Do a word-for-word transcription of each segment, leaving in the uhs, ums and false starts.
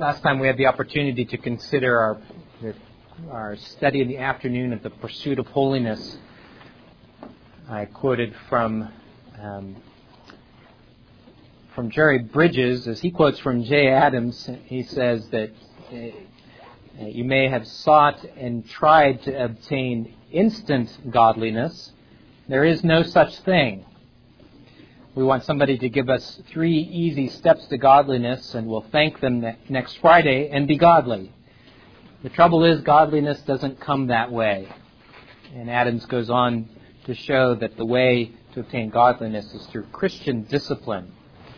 Last time we had the opportunity to consider our our study in the afternoon of the pursuit of holiness. I quoted from um, from Jerry Bridges, as he quotes from Jay Adams. He says that uh, you may have sought and tried to obtain instant godliness. There is no such thing. We want somebody to give us three easy steps to godliness, and we'll thank them next Friday and be godly. The trouble is, godliness doesn't come that way. And Adams goes on to show that the way to obtain godliness is through Christian discipline.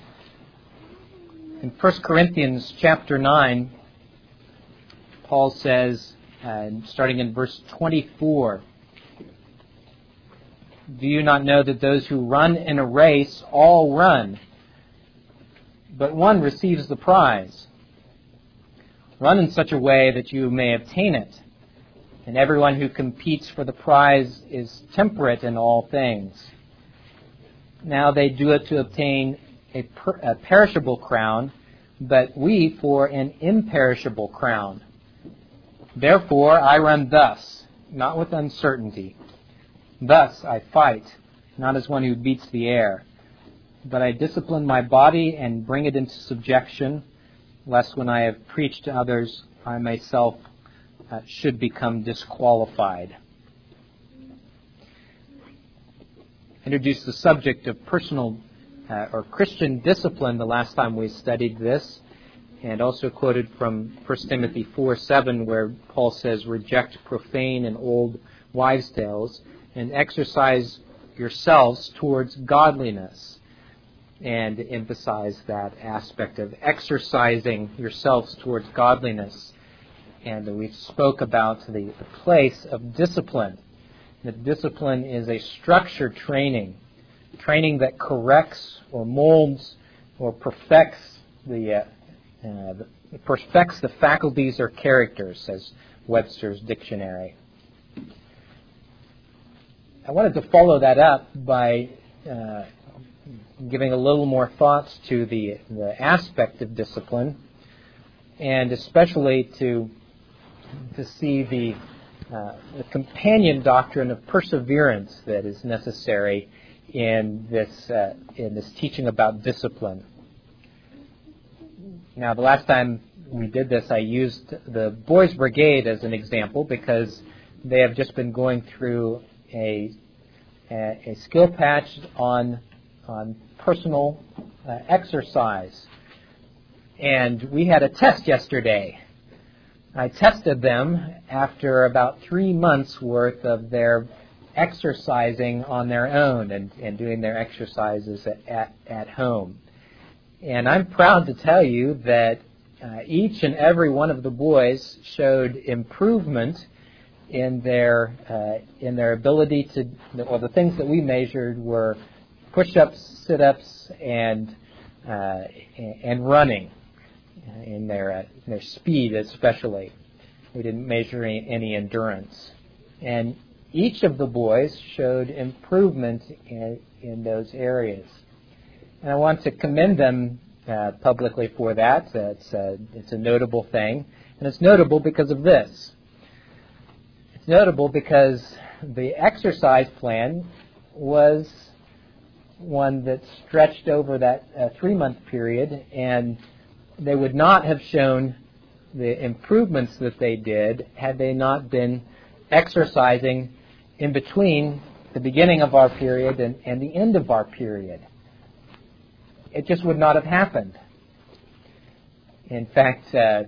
In First Corinthians chapter nine, Paul says, uh, starting in verse twenty-four, "Do you not know that those who run in a race all run, but one receives the prize? Run in such a way that you may obtain it. And everyone who competes for the prize is temperate in all things. Now they do it to obtain a, per- a perishable crown, but we for an imperishable crown. Therefore I run thus, not with uncertainty. Thus I fight, not as one who beats the air, but I discipline my body and bring it into subjection, lest when I have preached to others, I myself uh, should become disqualified." Introduced the subject of personal uh, or Christian discipline the last time we studied this, and also quoted from First Timothy four seven, where Paul says, "Reject profane and old wives' tales, and exercise yourselves towards godliness," and emphasize that aspect of exercising yourselves towards godliness. And we spoke about the, the place of discipline. That discipline is a structured training, training that corrects or molds or perfects the, uh, uh, the perfects the faculties or characters, says Webster's dictionary. I wanted to follow that up by uh, giving a little more thoughts to the, the aspect of discipline, and especially to to see the, uh, the companion doctrine of perseverance that is necessary in this uh, in this teaching about discipline. Now, the last time we did this, I used the Boys Brigade as an example because they have just been going through a a, a skill patch on on personal uh, exercise. And we had a test yesterday. I tested them after about three months worth of their exercising on their own and, and doing their exercises at, at, at home. And I'm proud to tell you that uh, each and every one of the boys showed improvement in their uh, in their ability to, well, the things that we measured were push-ups, sit-ups, and uh, and running, in their uh, in their speed especially. We didn't measure any, any endurance, and each of the boys showed improvement in, in those areas. And I want to commend them uh, publicly for that. Uh, it's a, it's a notable thing, and it's notable because of this. It's notable because the exercise plan was one that stretched over that uh, three-month period, and they would not have shown the improvements that they did had they not been exercising in between the beginning of our period and, and the end of our period. It just would not have happened. In fact, uh, uh,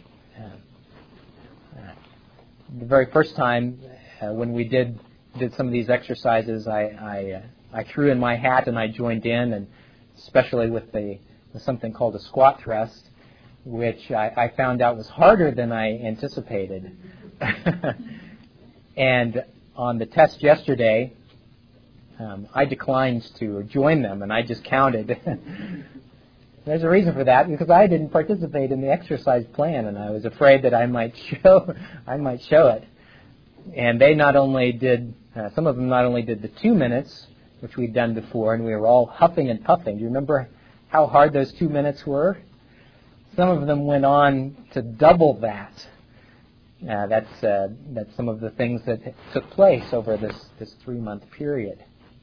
the very first time uh, when we did did some of these exercises, I I, uh, I threw in my hat and I joined in, and especially with the with something called a squat thrust, which I, I found out was harder than I anticipated. And on the test yesterday, um, I declined to join them, and I just counted. There's a reason for that, because I didn't participate in the exercise plan, and I was afraid that I might show, I might show it. And they not only did, uh, some of them not only did the two minutes, which we'd done before, and we were all huffing and puffing. Do you remember how hard those two minutes were? some of them went on to double that. Uh, that's uh, that's some of the things that took place over this, this three-month period.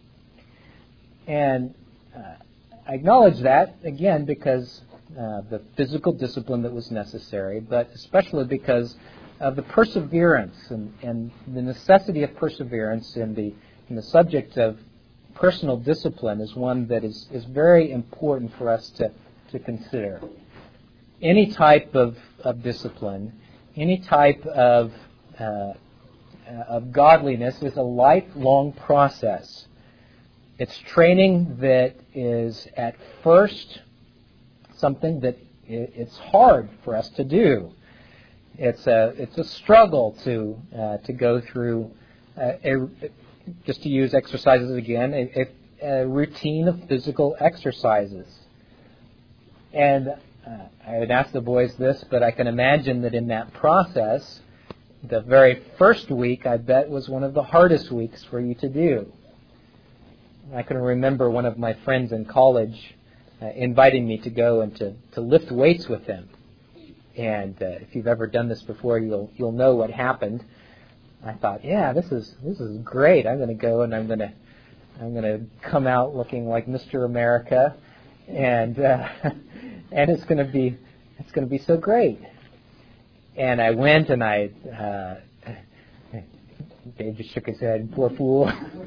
And uh, I acknowledge that, again, because uh, the physical discipline that was necessary, but especially because of the perseverance and, and the necessity of perseverance in the, in the subject of personal discipline is one that is, is very important for us to, to consider. Any type of, of discipline, any type of, uh, of godliness is a lifelong process. It's training that is at first something that it's hard for us to do. It's a it's a struggle to uh, to go through uh, a, just to use exercises again, a, a, a routine of physical exercises. And uh, I would ask the boys this, but I can imagine that in that process, the very first week, I bet, was one of the hardest weeks for you to do. I can remember one of my friends in college uh, inviting me to go and to, to lift weights with him. And uh, if you've ever done this before, you'll you'll know what happened. I thought, yeah, this is this is great. I'm going to go and I'm going to I'm going to come out looking like Mister America, and uh, and it's going to be it's going to be so great. And I went and I. Uh, Dave just shook his head. Poor fool.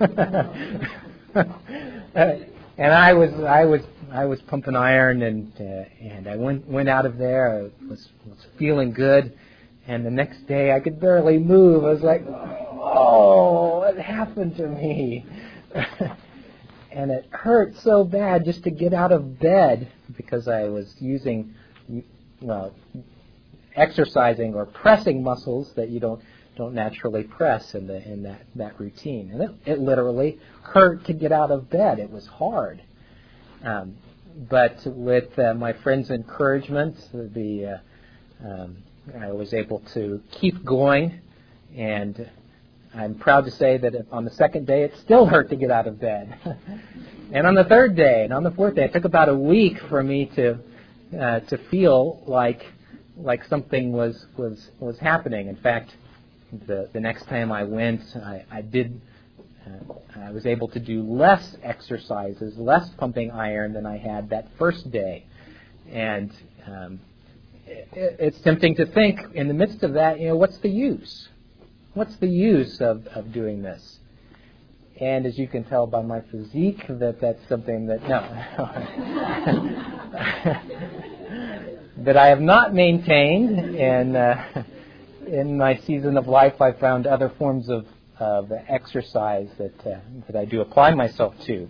And I was I was I was pumping iron, and uh, and I went went out of there. I was was feeling good, and the next day I could barely move. I was like, oh, what happened to me? And it hurt so bad just to get out of bed because I was using, well, exercising or pressing muscles that you don't. don't naturally press in the in that, that routine. And it, it literally hurt to get out of bed. It was hard. Um, but with uh, my friend's encouragement, the uh, um, I was able to keep going, and I'm proud to say that on the second day it still hurt to get out of bed. And on the third day, and on the fourth day, it took about a week for me to uh, to feel like like something was was was happening. In fact, The, the next time I went, I, I did. Uh, I was able to do less exercises, less pumping iron than I had that first day, and um, it, it's tempting to think, in the midst of that, you know, what's the use? What's the use of, of doing this? And as you can tell by my physique, that that's something that no, that I have not maintained, and. Uh, In my season of life, I found other forms of, of exercise that uh, that I do apply myself to.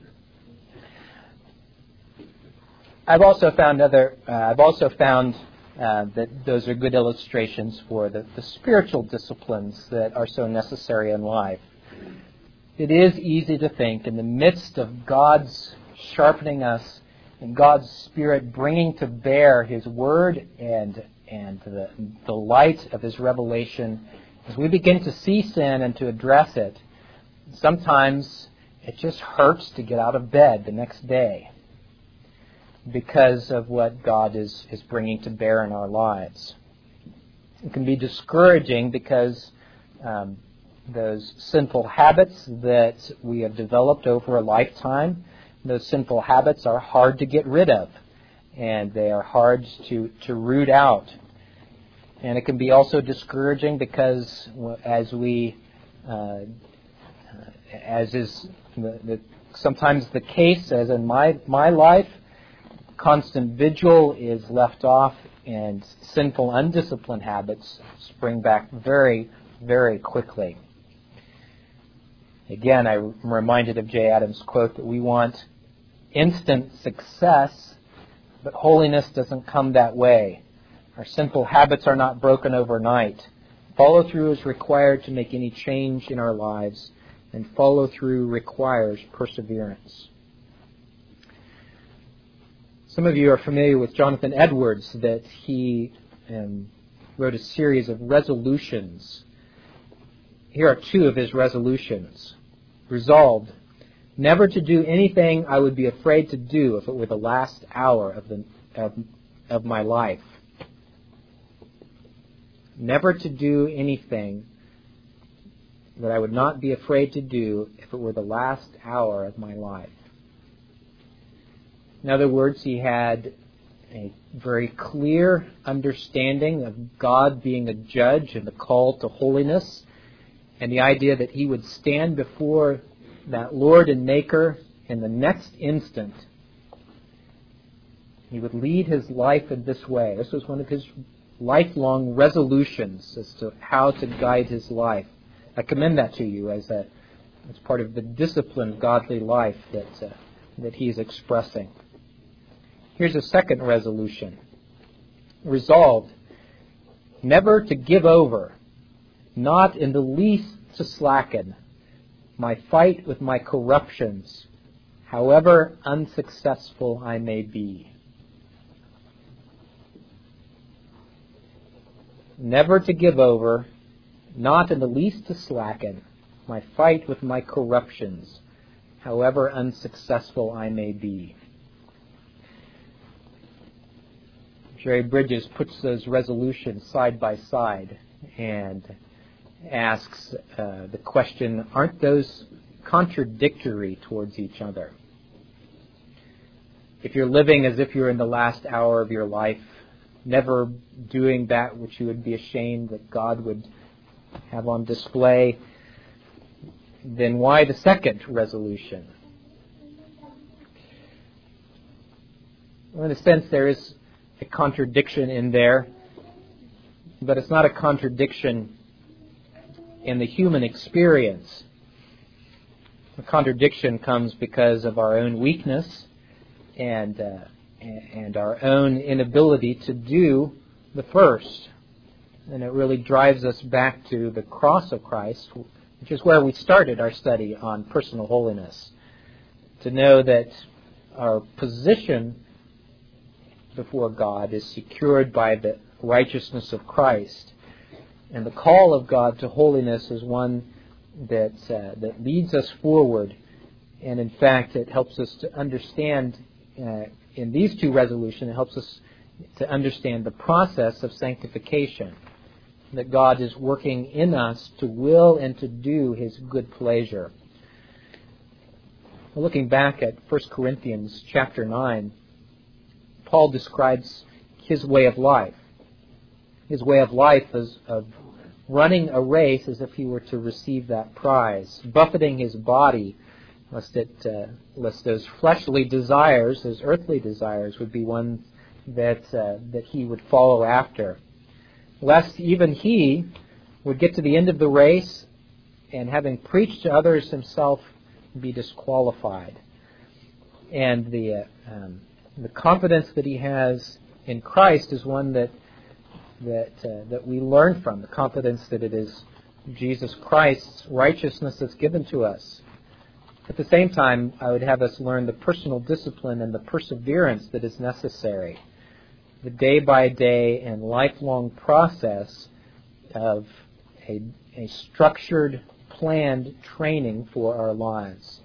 I've also found other. Uh, I've also found uh, that those are good illustrations for the, the spiritual disciplines that are so necessary in life. It is easy to think, in the midst of God's sharpening us and God's Spirit bringing to bear His Word and and the, the light of His revelation, as we begin to see sin and to address it, sometimes it just hurts to get out of bed the next day because of what God is, is bringing to bear in our lives. It can be discouraging because um, those sinful habits that we have developed over a lifetime, those sinful habits are hard to get rid of. And they are hard to, to root out. And it can be also discouraging because as we, uh, as is the, the, sometimes the case, as in my, my life, constant vigil is left off and sinful, undisciplined habits spring back very, very quickly. Again, I'm reminded of Jay Adams' quote that we want instant success, but holiness doesn't come that way. Our sinful habits are not broken overnight. Follow-through is required to make any change in our lives, and follow-through requires perseverance. Some of you are familiar with Jonathan Edwards, that he um, wrote a series of resolutions. Here are two of his resolutions. Resolved, never to do anything I would be afraid to do if it were the last hour of the of of my life. Never to do anything that I would not be afraid to do if it were the last hour of my life. In other words, he had a very clear understanding of God being a judge and the call to holiness, and the idea that he would stand before that Lord and Maker in the next instant. He would lead his life in this way. This was one of his lifelong resolutions as to how to guide his life. I commend that to you as a as part of the disciplined godly life that uh, that he is expressing. Here's a second resolution. Resolved never to give over, not in the least to slacken, my fight with my corruptions, however unsuccessful I may be. Never to give over, not in the least to slacken, my fight with my corruptions, however unsuccessful I may be. Jerry Bridges puts those resolutions side by side and asks uh, the question, aren't those contradictory towards each other? If you're living as if you're in the last hour of your life, never doing that which you would be ashamed that God would have on display, then why the second resolution? Well, in a sense, there is a contradiction in there, but it's not a contradiction in the human experience. The contradiction comes because of our own weakness and uh, and our own inability to do the first. And it really drives us back to the cross of Christ, which is where we started our study on personal holiness. To know that our position before God is secured by the righteousness of Christ. And the call of God to holiness is one that uh, that leads us forward. And in fact, it helps us to understand uh, in these two resolutions, it helps us to understand the process of sanctification, that God is working in us to will and to do his good pleasure. Looking back at First Corinthians chapter nine, Paul describes his way of life. His way of life is of running a race as if he were to receive that prize, buffeting his body, lest it, uh, lest those fleshly desires, those earthly desires, would be ones that uh, that he would follow after, lest even he would get to the end of the race and, having preached to others himself, be disqualified. And the uh, um, the confidence that he has in Christ is one that that uh, that we learn from. The confidence that it is Jesus Christ's righteousness that's given to us. At the same time, I would have us learn the personal discipline and the perseverance that is necessary. The day-by-day and lifelong process of a, a structured, planned training for our lives.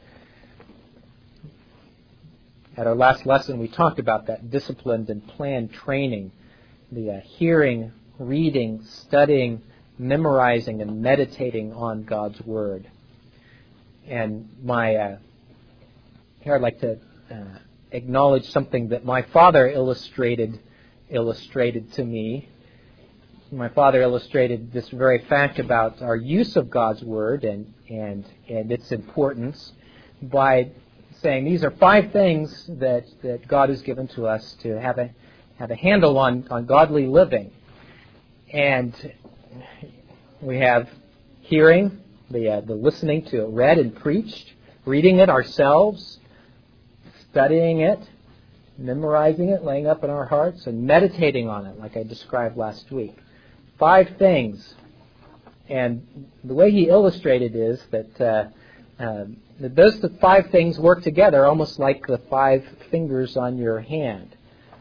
At our last lesson, we talked about that disciplined and planned training, the uh, hearing, reading, studying, memorizing, and meditating on God's Word. And my uh, here I'd like to uh, acknowledge something that my father illustrated illustrated to me. My father illustrated this very fact about our use of God's Word and and and its importance by saying these are five things that, that God has given to us to have a have a handle on, on godly living. And we have hearing, the uh, the listening to it read and preached, reading it ourselves, studying it, memorizing it, laying up in our hearts, and meditating on it, like I described last week. Five things. And the way he illustrated is that, uh, uh, that those five things work together almost like the five fingers on your hand.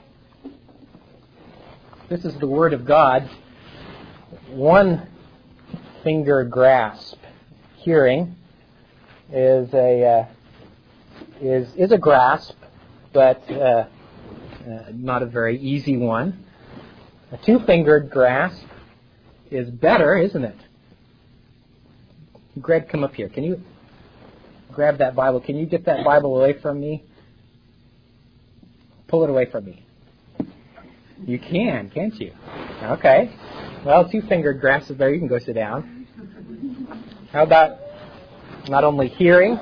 This is the Word of God. One finger grasp. Hearing is a uh, is is a grasp, but uh, uh, not a very easy one. A two-fingered grasp is better, isn't it? Greg, come up here. Can you grab that Bible? Can you get that Bible away from me? Pull it away from me. You can, can't you? Okay. Well, two-fingered grasp is better. You can go sit down. How about not only hearing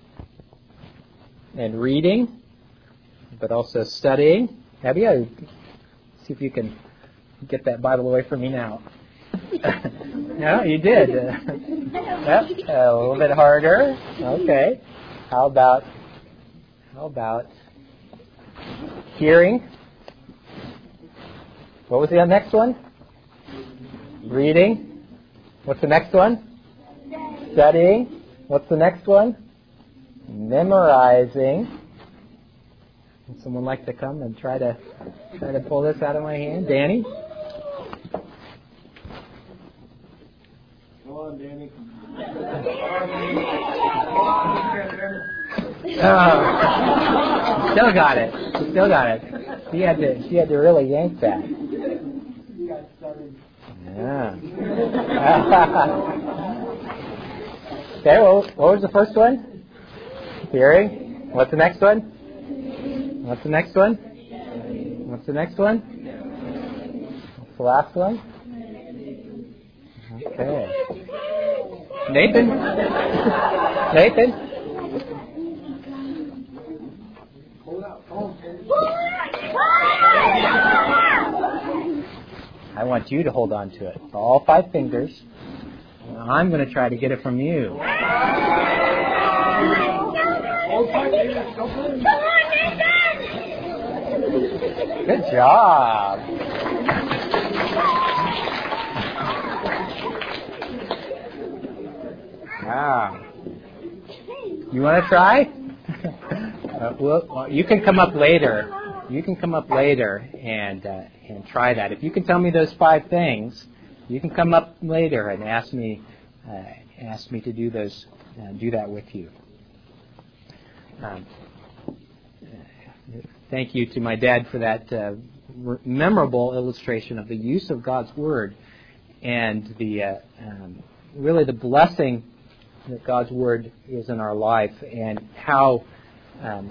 and reading, but also studying? Have you? See if you can get that Bible away from me now. No, you did. Uh, yep, a little bit harder. Okay. How about how about hearing? What was the next one? Reading. What's the next one? Studying. What's the next one? Memorizing. Would someone like to come and try to try to pull this out of my hand? Danny? Come on, Danny. Oh, still got it. Still got it. She had to. She had to really yank that. Yeah. Okay. Well, what was the first one? Hearing. What's the next one? What's the next one? What's the next one? What's the last one? Okay. Nathan? Nathan? I want you to hold on to it. All five fingers. I'm going to try to get it from you. Good job. Wow. You want to try? uh, well, well, you can come up later. You can come up later and uh, and try that. If you can tell me those five things, you can come up later and ask me uh, ask me to do those uh, do that with you. Um, thank you to my dad for that uh, memorable illustration of the use of God's Word and the uh, um, really the blessing that God's Word is in our life, and how um,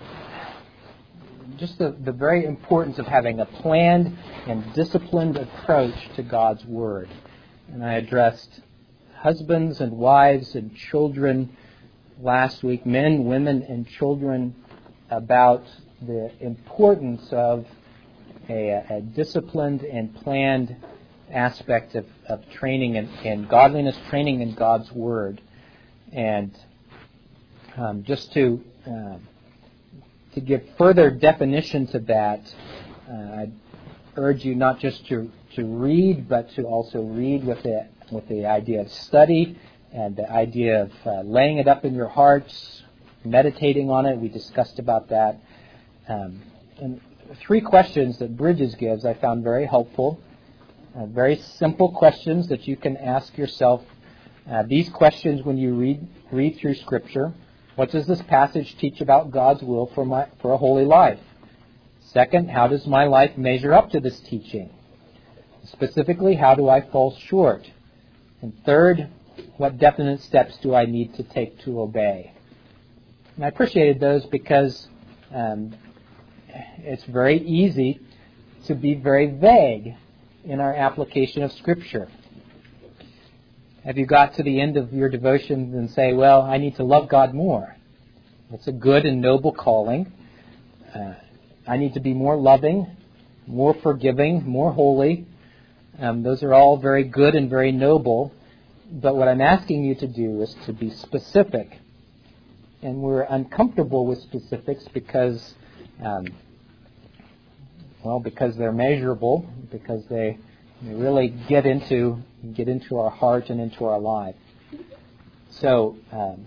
just the, the very importance of having a planned and disciplined approach to God's Word. And I addressed husbands and wives and children last week, men, women, and children, about the importance of a, a disciplined and planned aspect of, of training and, and godliness, training in God's Word. And um, just to uh, to give further definition to that, uh, I urge you not just to, to read, but to also read with the with the idea of study and the idea of uh, laying it up in your hearts, meditating on it. We discussed about that. Um, and three questions that Bridges gives I found very helpful. Uh, very simple questions that you can ask yourself. Uh, these questions when you read read through Scripture. What does this passage teach about God's will for my for a holy life? Second, how does my life measure up to this teaching? Specifically, how do I fall short? And third, what definite steps do I need to take to obey? And I appreciated those because um, it's very easy to be very vague in our application of Scripture. Have you got to the end of your devotions and say, well, I need to love God more? It's a good and noble calling. Uh, I need to be more loving, more forgiving, more holy. Um, those are all very good and very noble. But what I'm asking you to do is to be specific. And we're uncomfortable with specifics because, um, well, because they're measurable, because they, they really get into get into our heart and into our life. So um,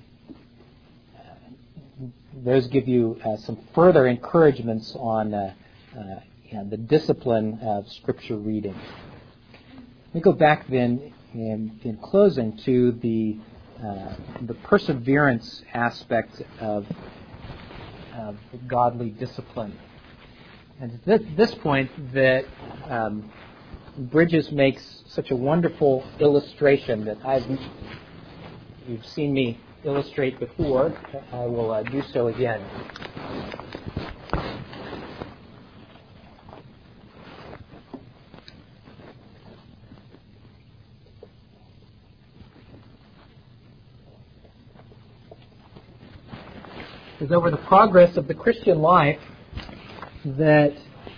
those give you uh, some further encouragements on uh, uh, you know, the discipline of Scripture reading. Let me go back then in, in closing to the uh, the perseverance aspect of, of godly discipline. And at this, this point, that um, Bridges makes such a wonderful illustration that I've you've seen me illustrate before. I will uh, do so again. Is over the progress of the Christian life that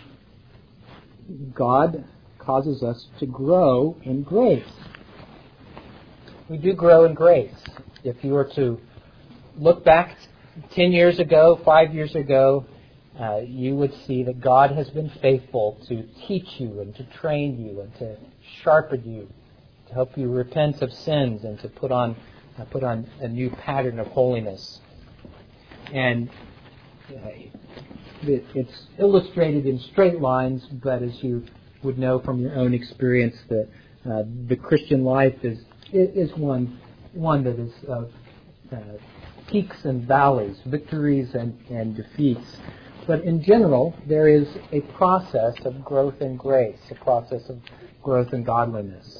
God causes us to grow in grace. We do grow in grace. If you were to look back ten years ago, five years ago, uh, you would see that God has been faithful to teach you and to train you and to sharpen you, to help you repent of sins and to put on uh, put on a new pattern of holiness. And uh, it, it's illustrated in straight lines, but as you would know from your own experience, that uh, the Christian life is is one one that is of uh, peaks and valleys, victories and, and defeats. But in general, there is a process of growth in grace, a process of growth in godliness.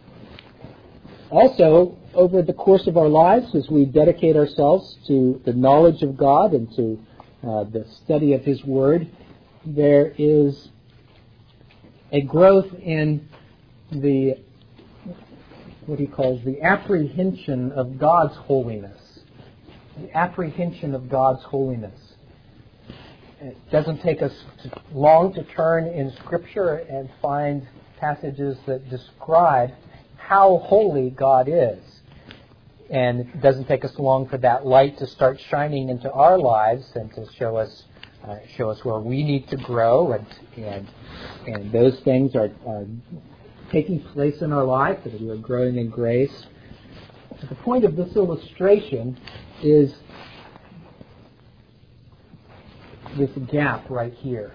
Also, over the course of our lives, as we dedicate ourselves to the knowledge of God and to uh, the study of His Word, there is a growth in the, what he calls the apprehension of God's holiness. The apprehension of God's holiness. It doesn't take us long to turn in Scripture and find passages that describe how holy God is. And it doesn't take us long for that light to start shining into our lives and to show us uh, show us where we need to grow, and and, and those things are, are taking place in our life, that we are growing in grace. But the point of this illustration is this gap right here.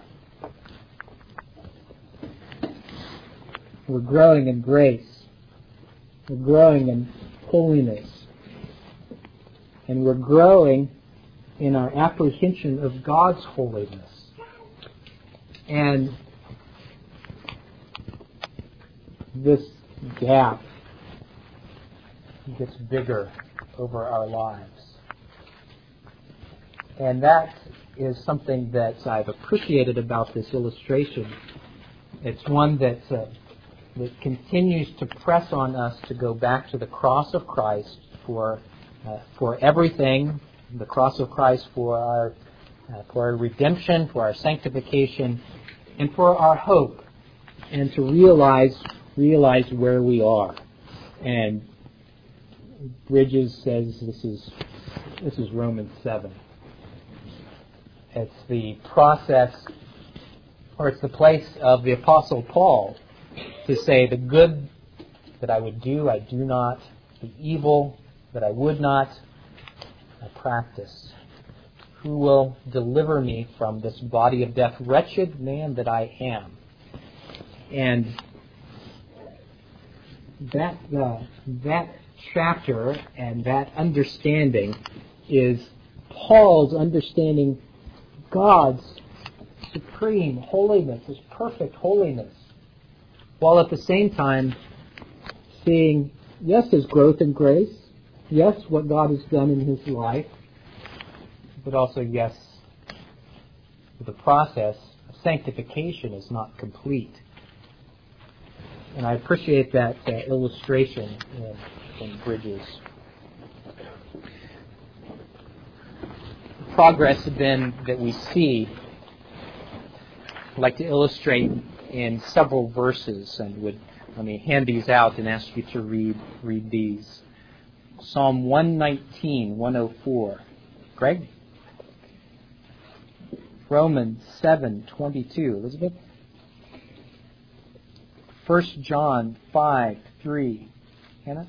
We're growing in grace. We're growing in holiness. And we're growing in our apprehension of God's holiness. And this gap gets bigger over our lives. And that is something that I've appreciated about this illustration. It's one that, uh, that continues to press on us to go back to the cross of Christ for uh, for everything, the cross of Christ for our uh, for our redemption, for our sanctification, and for our hope, and to realize realize where we are. And Bridges says this is this is Romans seven. It's the process, or it's the place of the Apostle Paul to say, the good that I would do, I do not. The evil that I would not, I practice. Who will deliver me from this body of death? Wretched man that I am. And that uh, that chapter and that understanding is Paul's understanding God's supreme holiness, His perfect holiness, while at the same time seeing, yes, His growth in grace, yes, what God has done in His life, but also, yes, the process of sanctification is not complete. And I appreciate that uh, illustration in, in Bridges. Progress then that we see, I'd like to illustrate in several verses, and would let me hand these out and ask you to read read these. Psalm one nineteen, one oh four. Greg? Romans seven twenty-two. Elizabeth? First John five three. Hannah?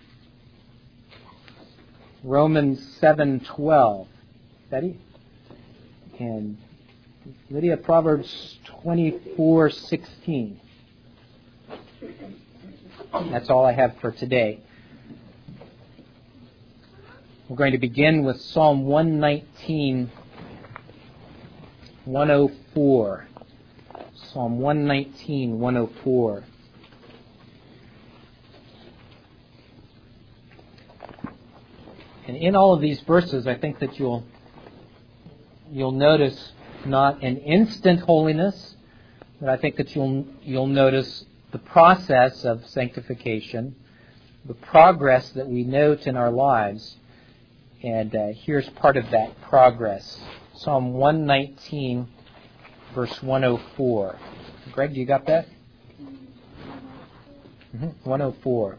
Romans seven twelve. Betty? And Lydia, Proverbs twenty-four sixteen. That's all I have for today. We're going to begin with Psalm one nineteen, one oh four. Psalm one nineteen, one oh four. And in all of these verses, I think that you'll you'll notice not an instant holiness, but I think that you'll you'll notice the process of sanctification, the progress that we note in our lives. And uh, here's part of that progress. Psalm one nineteen, verse one oh four. Greg, you got that? Mm-hmm. one oh four.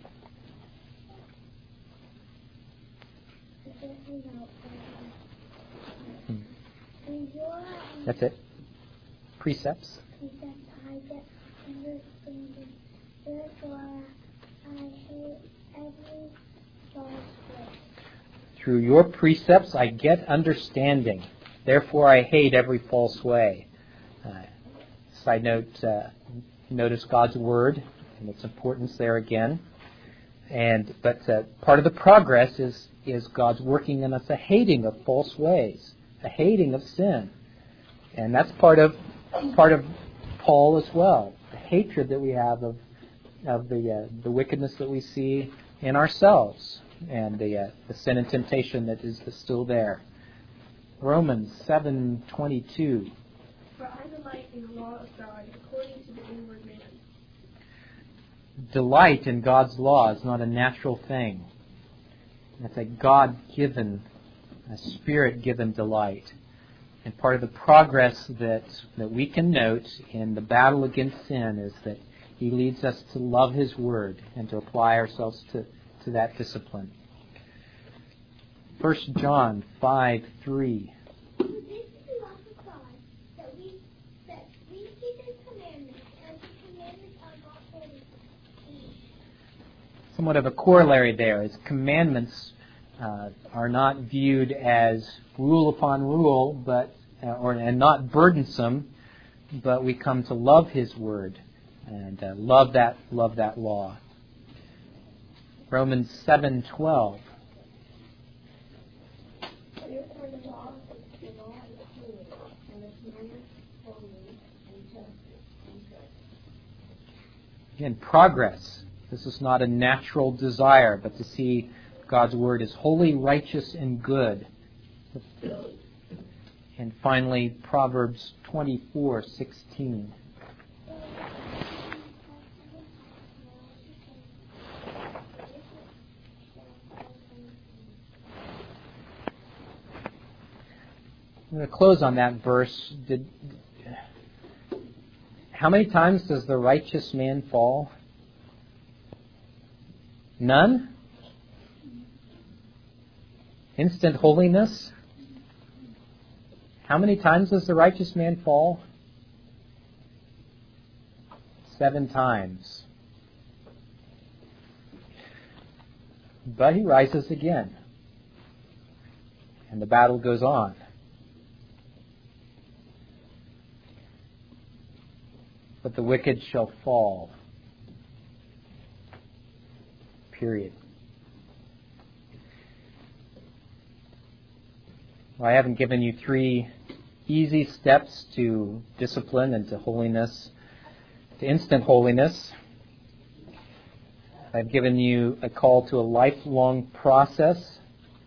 Hmm. That's it. Precepts. Through your precepts I get understanding. Therefore I hate every false way. Uh, side note, uh, notice God's Word and its importance there again. And But uh, part of the progress is, is God's working in us a hating of false ways, a hating of sin. And that's part of part of Paul as well. The hatred that we have of of the uh, the wickedness that we see in ourselves, and the uh, the sin and temptation that is still there. Romans seven twenty-two. For I delight in the law of God according to the inward man. Delight in God's law is not a natural thing. It's a God-given, a Spirit-given delight. And part of the progress that, that we can note in the battle against sin is that He leads us to love His Word and to apply ourselves to, to that discipline. First John five three. Somewhat of a corollary there is commandments uh, are not viewed as rule upon rule, but uh, or and not burdensome, but we come to love His Word and uh, love that love that law. Romans seven twelve. Again, progress. This is not a natural desire, but to see God's Word as holy, righteous, and good. And finally, Proverbs twenty-four sixteen. I'm going to close on that verse. Did, how many times does the righteous man fall? None? Instant holiness? How many times does the righteous man fall? Seven times. But he rises again. And the battle goes on. But the wicked shall fall. Period. Well, I haven't given you three easy steps to discipline and to holiness, to instant holiness. I've given you a call to a lifelong process.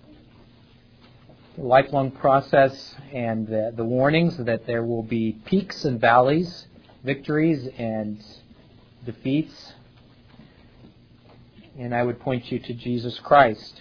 A lifelong process and the, the warnings that there will be peaks and valleys, victories and defeats. And I would point you to Jesus Christ.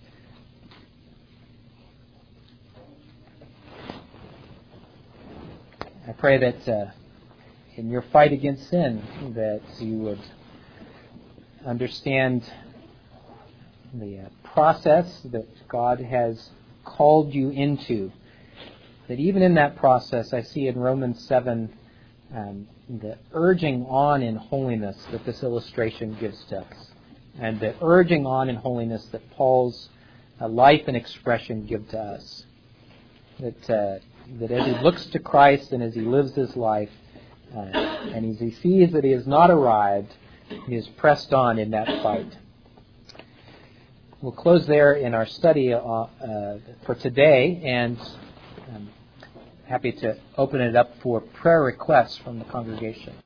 I pray that uh, in your fight against sin, that you would understand the uh, process that God has called you into. That even in that process, I see in Romans seven um, the urging on in holiness that this illustration gives to us. And the urging on in holiness that Paul's uh, life and expression give to us. That uh, that as he looks to Christ and as he lives his life, uh, and as he sees that he has not arrived, he is pressed on in that fight. We'll close there in our study uh, uh, for today, and um, happy to open it up for prayer requests from the congregation.